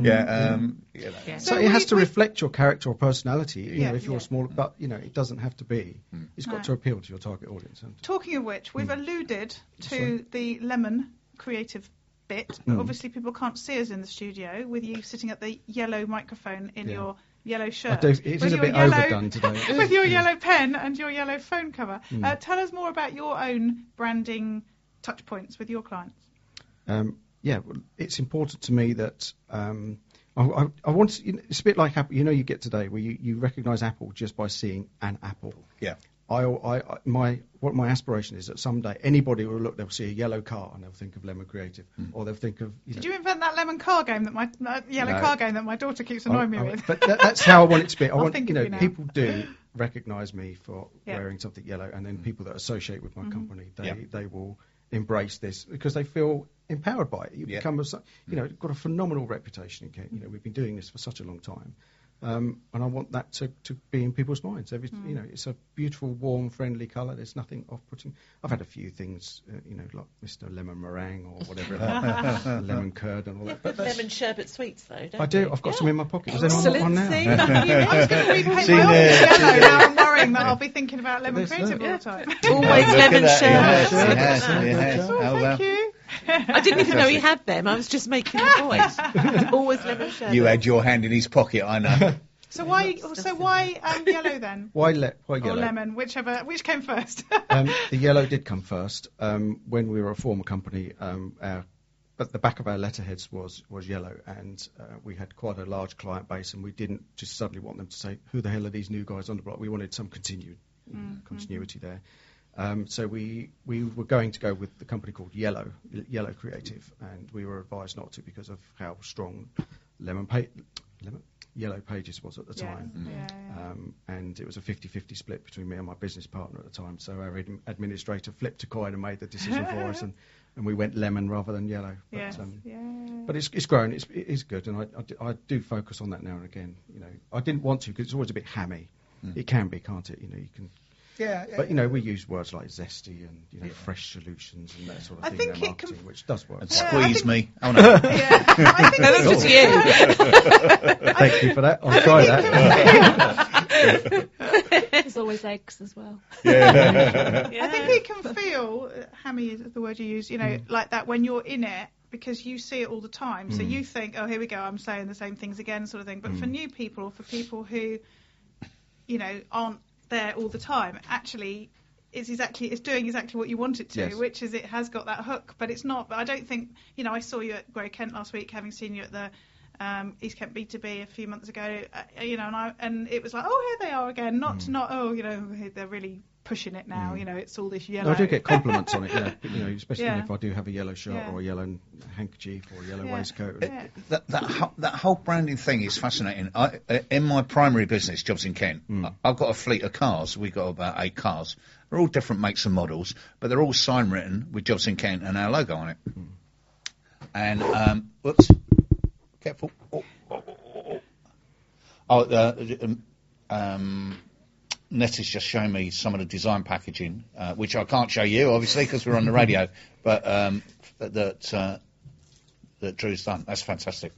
So it has to reflect your character or personality. If you're small, but it doesn't have to be. It's got to appeal to your target audience. Talking of which, we've alluded to the Lemon Creative bit, but obviously people can't see us in the studio with you sitting at the yellow microphone in your yellow shirt. It is a bit overdone today. With your yellow pen and your yellow phone cover. Tell us more about your own branding touch points with your clients. It's important to me that I want to, it's a bit like Apple. You get today where you recognise Apple just by seeing an apple. my aspiration is that someday anybody will look, they'll see a yellow car and they'll think of Lemon Creative, or they'll think of. Did you invent that lemon car game that car game that my daughter keeps annoying me with? But that's how I want it to be. I want, think of you now. people do recognise me for wearing something yellow, and then people that associate with my company, they will embrace this because they feel empowered by it. You become got a phenomenal reputation in Kent. We've been doing this for such a long time. And I want that to be in people's minds. It's a beautiful, warm, friendly colour. There's nothing off-putting. I've had a few things, like Mr. Lemon Meringue or whatever, lemon curd and all that. But lemon sherbet sweets, though, don't I do. you? I've got some in my pocket. Is Excellent. anyone want one See? now? I was going to repaint my office yellow. Now I'm worrying that I'll be thinking about Lemon Creative all the time. Always lemon sherbet. Yes. Oh, thank you. I didn't even know he had them. I was just making a voice. Always lemon sherbet. You had your hand in his pocket, I know. So why yellow then? Why yellow? Or lemon, which came first? The yellow did come first. When we were a former company, at the back of our letterheads was yellow, and we had quite a large client base, and we didn't just suddenly want them to say, who the hell are these new guys on the block? We wanted some continuity there. So we were going to go with the company called Yellow Creative, and we were advised not to because of how strong Yellow Pages was at the time. And it was a 50-50 split between me and my business partner at the time. So our administrator flipped a coin and made the decision for us, and we went lemon rather than yellow. But, but it's grown. It is good, and I do focus on that now and again. I didn't want to because it's always a bit hammy. It can be, can't it? You can. Yeah, but we use words like zesty and fresh solutions and that sort of thing in our marketing, which does work. And squeeze me. Oh no! I think that's just you. Thank you for that. I'll try that. There's always eggs as well. I think it can feel hammy is the word you use. Like that when you're in it. Because you see it all the time, so you think, oh, here we go, I'm saying the same things again, sort of thing. But for new people, or for people who, aren't there all the time, actually it's doing exactly what you want it to, which is it has got that hook, but it's not. But I don't think, I saw you at Grey Kent last week, having seen you at the East Kent B2B a few months ago, and it was like, oh, here they are again, not they're really pushing it now, it's all this yellow. No, I do get compliments on it, especially if I do have a yellow shirt or a yellow handkerchief or a yellow waistcoat. That whole branding thing is fascinating. In my primary business, Jobs in Kent, I've got a fleet of cars. We've got about 8 cars. They're all different makes and models, but they're all sign written with Jobs in Kent and our logo on it. And, whoops, careful. Nettie's just shown me some of the design packaging, which I can't show you, obviously, because we're on the radio, but that Drew's done. That's fantastic.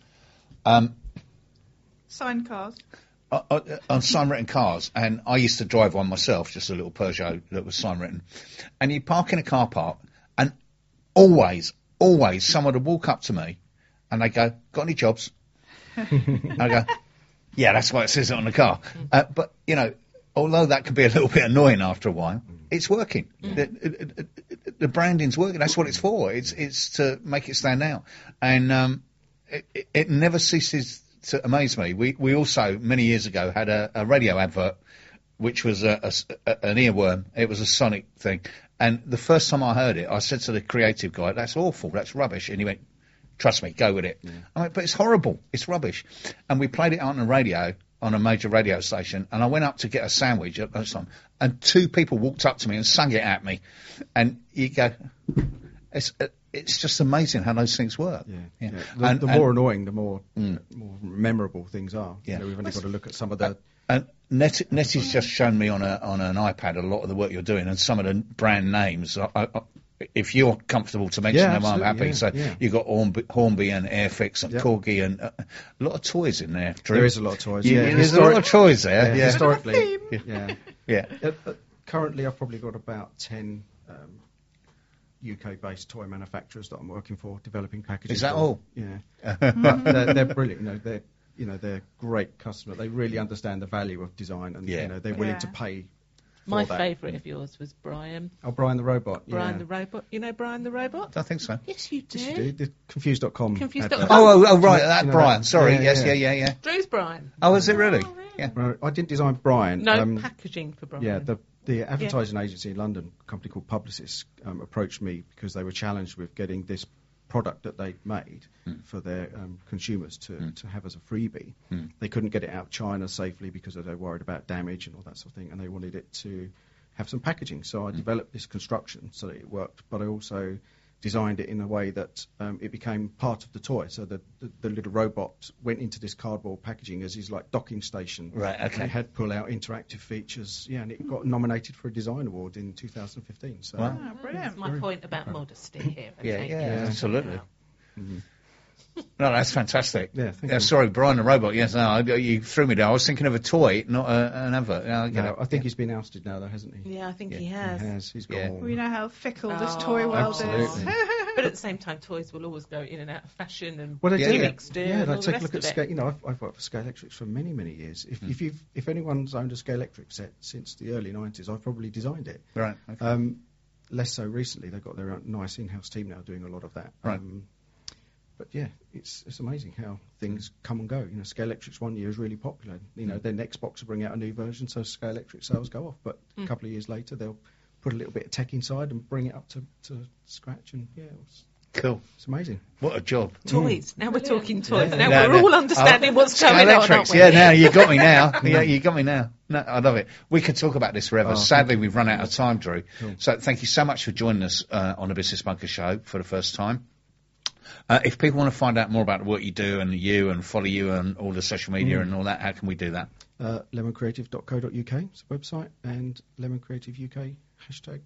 Signed cars? On sign-written cars, and I used to drive one myself, just a little Peugeot that was sign-written. And you park in a car park, and always someone would walk up to me, and they go, got any jobs? And I go, yeah, that's why it says it on the car. But, although that can be a little bit annoying after a while, it's working. The branding's working. That's what it's for. It's to make it stand out. And it never ceases to amaze me. We also, many years ago, had a radio advert, which was an earworm. It was a Sonic thing. And the first time I heard it, I said to the creative guy, that's awful, that's rubbish. And he went, trust me, go with it. Yeah. I went, but it's horrible. It's rubbish. And we played it on the radio, on a major radio station, and I went up to get a sandwich at lunchtime, and 2 people walked up to me and sung it at me. And you go, it's just amazing how those things work. Yeah. The more annoying, the more memorable things are. Yeah. We've only got to look at some of the... And Nettie's just shown me on an iPad a lot of the work you're doing, and some of the brand names. If you're comfortable to mention them, I'm happy. You've got Hornby and Airfix and Corgi and a lot of toys in there, Drew. There is a lot of toys. There's a lot of toys there. Historically. Yeah. Currently, I've probably got about 10 UK-based toy manufacturers that I'm working for, developing packages. Is that all? Yeah. But they're brilliant. They're great customers. They really understand the value of design, and they're willing to pay. My favourite of yours was Brian. Oh, Brian the Robot. Brian the Robot. You know Brian the Robot? I don't think so. Yes, you do. Yes, you do. The Confused.com. Confused.com. Oh, right, that Brian. Sorry. Yeah. Drew's Brian. Oh, is it really? Oh, really? Yeah. Well, I didn't design Brian. No packaging for Brian. Yeah, the advertising agency in London, a company called Publicis, approached me because they were challenged with getting this product that they made for their consumers to have as a freebie. They couldn't get it out of China safely because they were worried about damage and all that sort of thing, and they wanted it to have some packaging. So I developed this construction so that it worked, but I also designed it in a way that it became part of the toy. So the little robot went into this cardboard packaging as his like docking station. Right, okay. And it had pull-out interactive features. Yeah, and it got nominated for a design award in 2015. So Wow. Oh, brilliant. That's my point about modesty here. Yeah, absolutely. No, that's fantastic. Yeah, thank you. Sorry, Brian the Robot. Yes, no, you threw me there. I was thinking of a toy, not an advert. No, I get it. I think he's been ousted now, though, hasn't he? Yeah, I think he He has. has. He's got Yeah. more. We know how fickle this Oh, toy world absolutely. is. But at the same time, toys will always go in and out of fashion and Well, they Yeah, do. gimmicks do. Yeah, and they all the take a rest look at of it. scale. You know, I've worked for Scale Electrics for many, many years. If anyone's owned a Scale Electric set since the early 90s, I've probably designed it. Right. Okay. Less so recently. They've got their own nice in-house team now doing a lot of that. Right. But yeah, it's amazing how things come and go. You know, Scale Electrics one year is really popular. You know, then Xbox will bring out a new version, so Scale Electric sales go off. But a couple of years later, they'll put a little bit of tech inside and bring it up to scratch. And yeah, Cool. it's amazing. What a job. Toys. Now we're talking toys. Yeah. Now No, we're no. all understanding what's Scale going on, aren't Electrics, we? yeah, now you got me now. Yeah, you got me now. No, I love it. We could talk about this forever. Oh, Sadly, we've run out of time, Drew. Cool. So thank you so much for joining us on the Business Bunker Show for the first time. If people want to find out more about the work you do and follow you and all the social media and all that, how can we do that? Lemoncreative.co.uk is the website, and LemonCreativeUK hashtag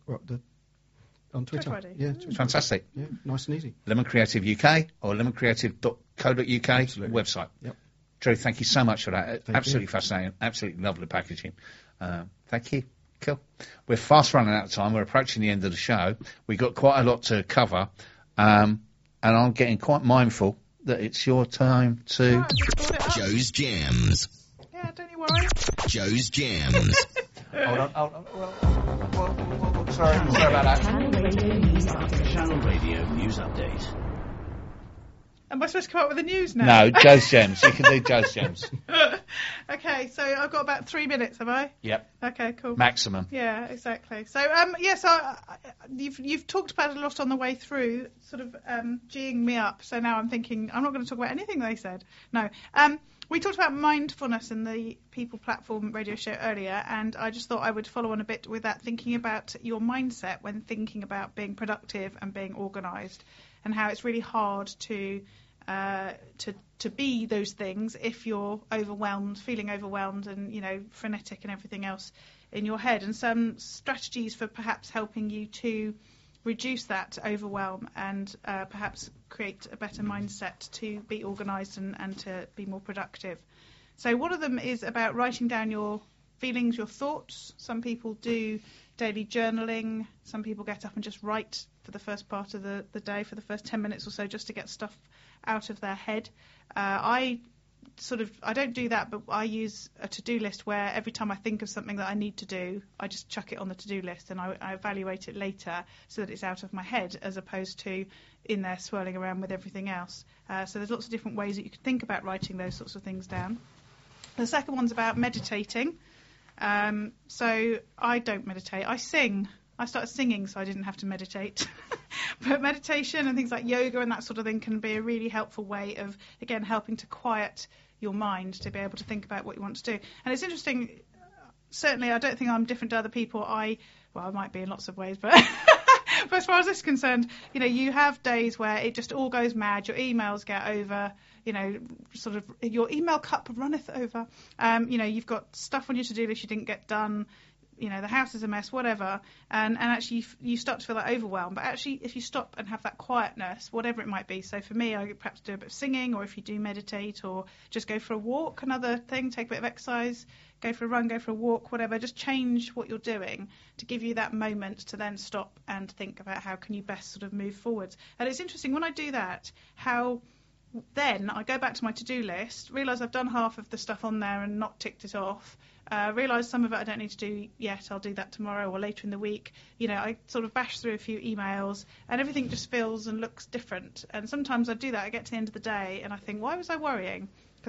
on Twitter. Twitter ID. Yeah, Twitter. Fantastic. Yeah, nice and easy. Lemon Creative UK or lemoncreative.co.uk Absolutely. website. Yep. Drew, thank you so much for that. Thank Absolutely you. fascinating. Absolutely lovely packaging. Thank you. Cool. We're fast running out of time. We're approaching the end of the show. We've got quite a lot to cover. And I'm getting quite mindful that it's your time to... Right, just sort it out. Joe's Jams. Yeah, don't you worry. Joe's Jams. Hold on. Well, sorry about that. Channel Radio News Update. Am I supposed to come up with the news now? No, Joe's Gems. You can do Joe's Gems. Okay, so I've got about 3 minutes, have I? Yep. Okay, cool. Maximum. Yeah, exactly. So, you've talked about it a lot on the way through, sort of geeing me up. So now I'm thinking I'm not going to talk about anything they said. No. We talked about mindfulness in the People Platform radio show earlier, and I just thought I would follow on a bit with that, thinking about your mindset when thinking about being productive and being organised, and how it's really hard to be those things if you're overwhelmed, feeling overwhelmed, and frenetic and everything else in your head, and some strategies for perhaps helping you to reduce that overwhelm and perhaps create a better mindset to be organised and to be more productive. So one of them is about writing down your feelings, your thoughts. Some people do daily journaling. Some people get up and just write for the first part of the day, for the first 10 minutes or so, just to get stuff out of their head. I don't do that, but I use a to-do list where every time I think of something that I need to do, I just chuck it on the to-do list and I evaluate it later so that it's out of my head as opposed to in there swirling around with everything else. So there's lots of different ways that you can think about writing those sorts of things down. The second one's about meditating. So I don't meditate. I sing. I started singing so I didn't have to meditate. But meditation and things like yoga and that sort of thing can be a really helpful way of, again, helping to quiet your mind to be able to think about what you want to do. And it's interesting, certainly I don't think I'm different to other people. I might be in lots of ways, but but as far as this is concerned, you have days where it just all goes mad, your emails get over, sort of your email cup runneth over. You've got stuff on your to-do list you didn't get done, the house is a mess, whatever, and actually you start to feel that overwhelm. But actually, if you stop and have that quietness, whatever it might be, so for me, I perhaps do a bit of singing, or if you do meditate, or just go for a walk, another thing, take a bit of exercise, go for a run, go for a walk, whatever, just change what you're doing to give you that moment to then stop and think about how can you best sort of move forwards. And it's interesting, when I do that, how then I go back to my to-do list, realise I've done half of the stuff on there and not ticked it off, realise some of it I don't need to do yet, I'll do that tomorrow or later in the week. I sort of bash through a few emails and everything just feels and looks different. And sometimes I do that, I get to the end of the day and I think, why was I worrying? Because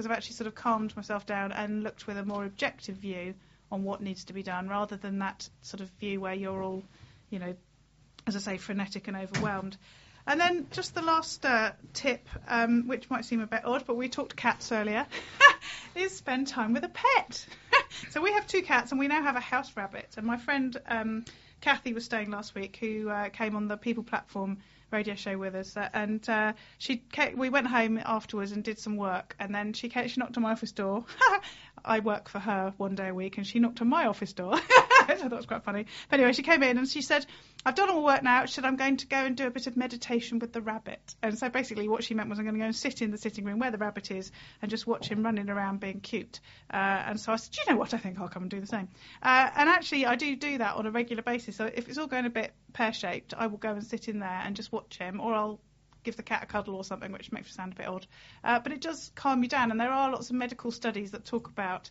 because I've actually sort of calmed myself down and looked with a more objective view on what needs to be done, rather than that sort of view where you're all, you know, as I say, frenetic and overwhelmed. And then just the last tip, which might seem a bit odd, but we talked cats earlier, is spend time with a pet. So we have 2 cats and we now have a house rabbit. And my friend Kathy was staying last week, who came on the People Platform radio show with us, and we went home afterwards and did some work, and then she knocked on my office door. I work for her one day a week, and she knocked on my office door. I thought it was quite funny. But anyway, she came in and she said, I've done all the work now. She said, I'm going to go and do a bit of meditation with the rabbit. And so basically what she meant was, I'm going to go and sit in the sitting room where the rabbit is and just watch him running around being cute. And so I said, you know what, I think I'll come and do the same. And actually I do that on a regular basis. So if it's all going a bit pear-shaped, I will go and sit in there and just watch him, or I'll give the cat a cuddle or something, which makes it sound a bit odd. But it does calm you down. And there are lots of medical studies that talk about,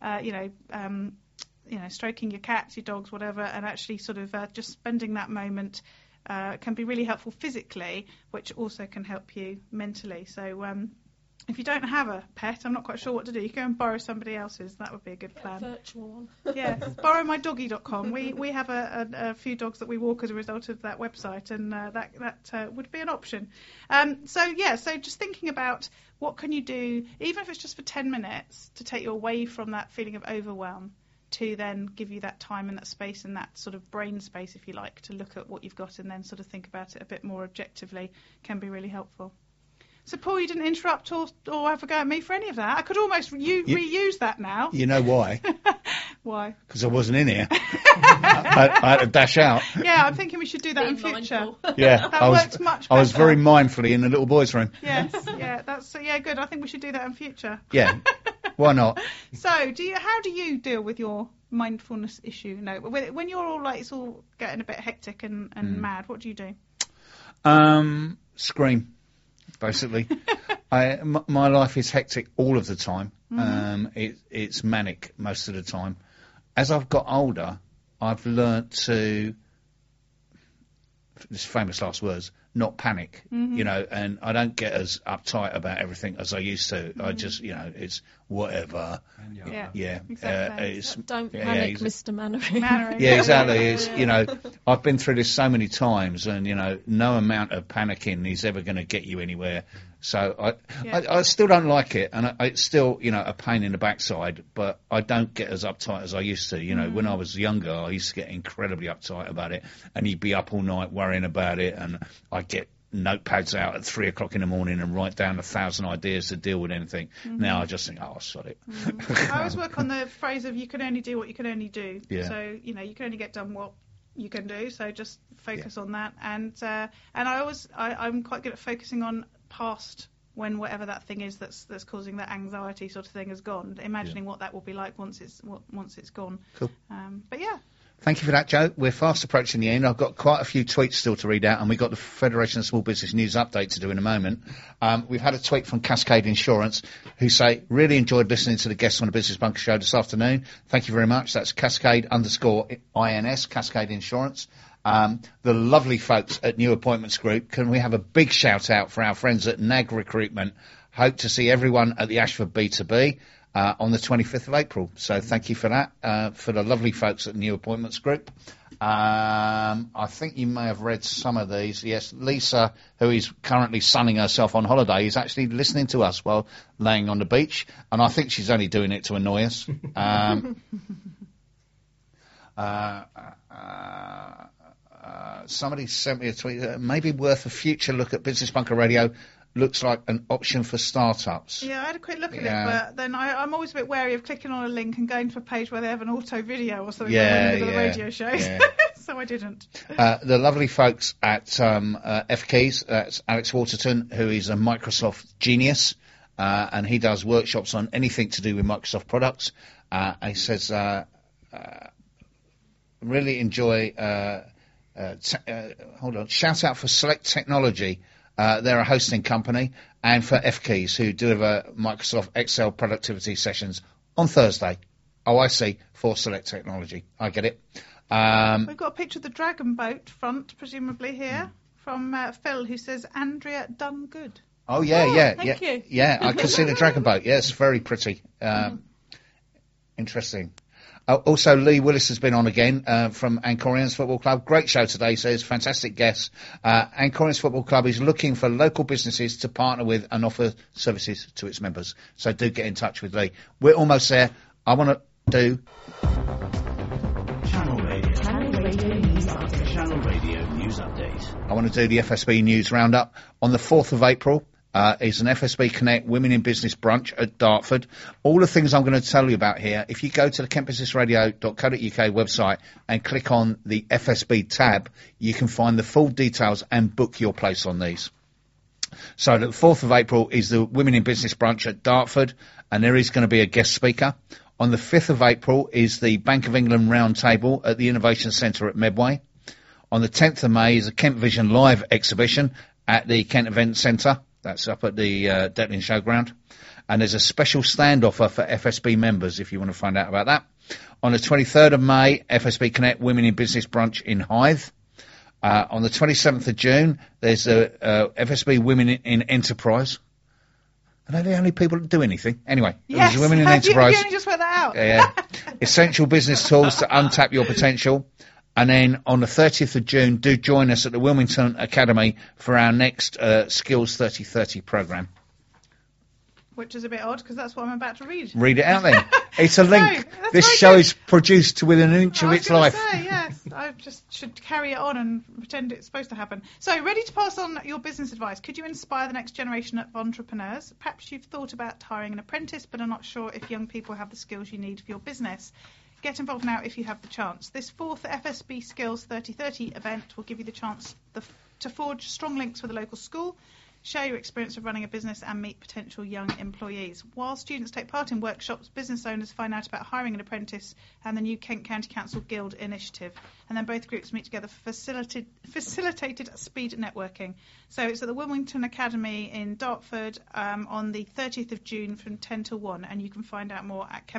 stroking your cats, your dogs, whatever, and actually sort of just spending that moment can be really helpful physically, which also can help you mentally. So if you don't have a pet, I'm not quite sure what to do. You can go and borrow somebody else's. That would be a good plan. A virtual one. Yeah, borrowmydoggy.com. We have a few dogs that we walk as a result of that website, and that would be an option. So just thinking about what can you do, even if it's just for 10 minutes, to take you away from that feeling of overwhelm, to then give you that time and that space and that sort of brain space, if you like, to look at what you've got and then sort of think about it a bit more objectively, can be really helpful. So, Paul, you didn't interrupt or have a go at me for any of that. I could almost reuse that now. You know why? Why? Because I wasn't in here. I had to dash out. Yeah, I'm thinking we should do that in future. Yeah, That works much better. I was very mindfully in the little boys' room. Yes, yeah, good. I think we should do that in future. Yeah, why not? So, how do you deal with your mindfulness issue? No, when you're all like, it's all getting a bit hectic and mad, what do you do? Scream. Basically, my life is hectic all of the time. It's manic most of the time. As I've got older, I've learnt to, this famous last words, not panic, and I don't get as uptight about everything as I used to. I just, it's whatever. Yeah. Exactly. Don't panic, Mr. Mannering. Yeah, exactly. It's, I've been through this so many times, and, no amount of panicking is ever going to get you anywhere. So I still don't like it, and it's still, a pain in the backside, but I don't get as uptight as I used to. When I was younger, I used to get incredibly uptight about it, and you'd be up all night worrying about it, and I'd get notepads out at 3 o'clock in the morning and write down 1,000 ideas to deal with anything. Now I just think, sod it. I always work on the phrase of you can only do what you can only do. Yeah. So, you can only get done what you can do, so just focus on that. And I'm quite good at focusing on past, when whatever that thing is that's causing that anxiety sort of thing has gone, imagining what that will be like once it's gone. Cool. But yeah. Thank you for that, Joe. We're fast approaching the end. I've got quite a few tweets still to read out, and we've got the Federation of Small Business News update to do in a moment. We've had a tweet from Cascade Insurance, who say, really enjoyed listening to the guests on the Business Bunker show this afternoon. Thank you very much. That's Cascade_INS, Cascade Insurance. The lovely folks at New Appointments Group. Can we have a big shout out for our friends at NAG Recruitment? Hope to see everyone at the Ashford B2B. On the 25th of April. So thank you for that, for the lovely folks at New Appointments Group. I think you may have read some of these. Yes, Lisa, who is currently sunning herself on holiday, is actually listening to us while laying on the beach, and I think she's only doing it to annoy us. Somebody sent me a tweet, maybe worth a future look at Business Bunker Radio. Looks like an option for startups. Yeah, I had a quick look at it, but then I'm always a bit wary of clicking on a link and going to a page where they have an auto video or something like the radio shows. Yeah. So I didn't. The lovely folks at F-Keys, that's Alex Waterton, who is a Microsoft genius, and he does workshops on anything to do with Microsoft products. He says, really enjoy, shout out for Select Technology. They're a hosting company, and for F-Keys, who deliver Microsoft Excel productivity sessions on Thursday. Oh, I see, for Select Technology. I get it. We've got a picture of the Dragon Boat front, presumably here, from Phil, who says, Andrea done good. Oh, yeah. thank you. Yeah, I could see the dragon boat. Yeah, it's very pretty. Interesting. Also, Lee Willis has been on again from Ancorians Football Club. Great show today, says. Fantastic guest. Ancorians Football Club is looking for local businesses to partner with and offer services to its members. So do get in touch with Lee. We're almost there. I want to do... Channel Radio News Update. Channel Radio News Update. I want to do the FSB News Roundup. On the 4th of April is an FSB Connect Women in Business brunch at Dartford. All the things I'm going to tell you about here, if you go to the kentbusinessradio.co.uk website and click on the FSB tab, you can find the full details and book your place on these. So the 4th of April is the Women in Business brunch at Dartford, and there is going to be a guest speaker. On the 5th of April is the Bank of England Roundtable at the Innovation Centre at Medway. On the 10th of May is a Kent Vision Live exhibition at the Kent Event Centre. That's up at the Detling Showground. And there's a special stand offer for FSB members if you want to find out about that. On the 23rd of May, FSB Connect Women in Business brunch in Hythe. On the 27th of June, there's a FSB Women in Enterprise. Are they the only people that do anything? Anyway, Yes, there's Women in Enterprise. You only just worked that out. Yeah. Essential business tools to untap your potential. And then on the 30th of June, do join us at the Wilmington Academy for our next Skills 3030 programme. Which is a bit odd because that's what I'm about to read. Read it out then. It's a link. No, that's This very show good. is produced to within an inch I of was its gonna life. Say, yes, I just should carry it on and pretend it's supposed to happen. So, ready to pass on your business advice? Could you inspire the next generation of entrepreneurs? Perhaps you've thought about hiring an apprentice, but are not sure if young people have the skills you need for your business. Get involved now if you have the chance. This 4th FSB Skills 3030 event will give you the chance to forge strong links with a local school, share your experience of running a business and meet potential young employees. While students take part in workshops, business owners find out about hiring an apprentice and the new Kent County Council Guild initiative. And then both groups meet together for facilitated speed networking. So it's at the Wilmington Academy in Dartford on the 30th of June from 10 to 1. And you can find out more at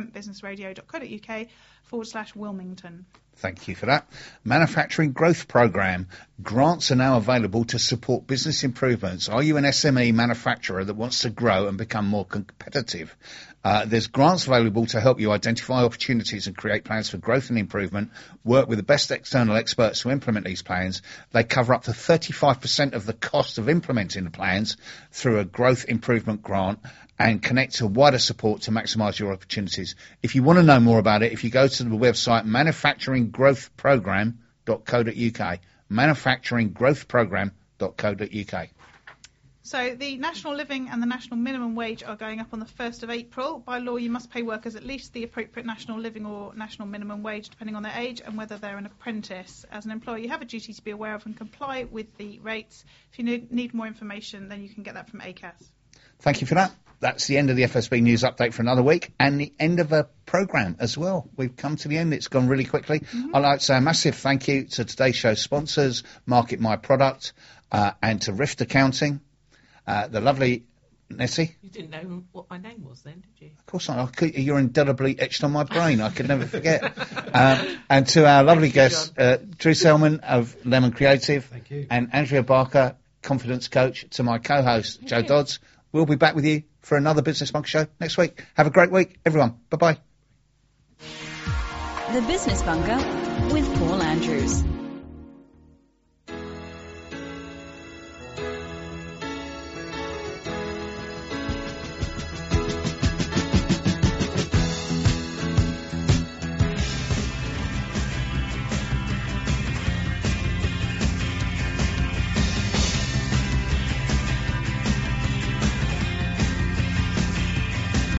kentbusinessradio.co.uk/Wilmington. Thank you for that. Manufacturing Growth Programme. Grants are now available to support business improvements. Are you an SME manufacturer that wants to grow and become more competitive? There's grants available to help you identify opportunities and create plans for growth and improvement. Work with the best external experts to implement these plans. They cover up to 35% of the cost of implementing the plans through a growth improvement grant and connect to wider support to maximise your opportunities. If you want to know more about it, if you go to the website manufacturinggrowthprogram.co.uk, manufacturinggrowthprogram.co.uk. So the national living and the national minimum wage are going up on the 1st of April. By law, you must pay workers at least the appropriate national living or national minimum wage, depending on their age and whether they're an apprentice. As an employer, you have a duty to be aware of and comply with the rates. If you need more information, then you can get that from ACAS. Thank you for that. That's the end of the FSB News Update for another week and the end of a programme as well. We've come to the end. It's gone really quickly. I'd like to say a massive thank you to today's show sponsors, Market My Product, and to Rift Accounting, the lovely Nessie. You didn't know what my name was then, did you? Of course not. You're indelibly etched on my brain. I could never forget. And to our lovely guests, Drew Selman of Lemon Creative. Thank you. And Andrea Barker, Confidence Coach, to my co-host, Joe Dodds. We'll be back with you for another Business Bunker show next week. Have a great week, everyone. Bye-bye. The Business Bunker with Paul Andrews.